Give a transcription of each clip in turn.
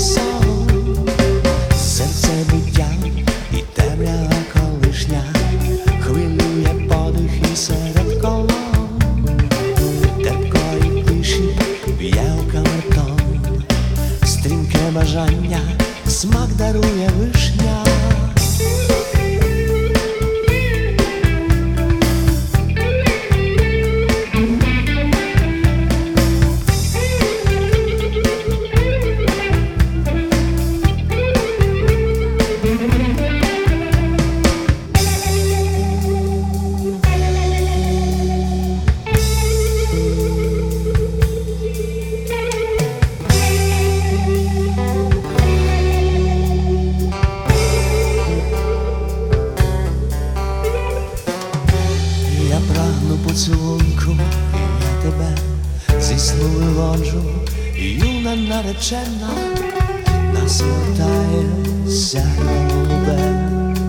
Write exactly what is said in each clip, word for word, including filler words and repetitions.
сон, серце биття і темрява колишня хвилює подихи серед колон, терпкої тиші в'є у камертон, стрімке бажання смак дарує вишня. Я прагну поцілунку, і я тебе зі сну виводжу, юна наречена, нас вертає сяйво голубе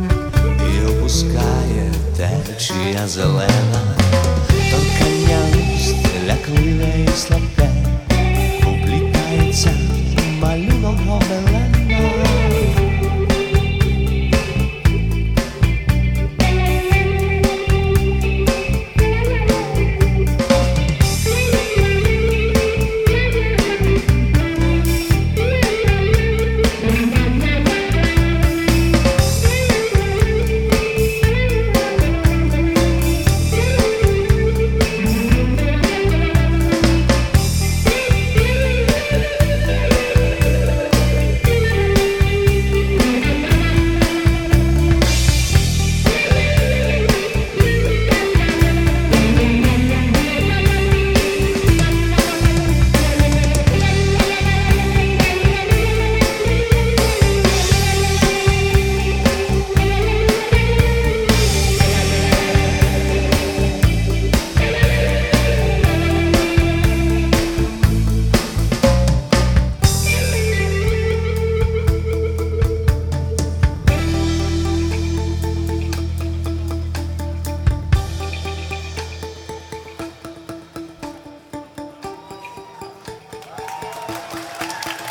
і опускає течія зелена, торкання уст лякливе і слабке, уплітається малюнок гобелена.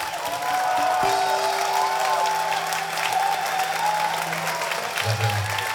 Дякую.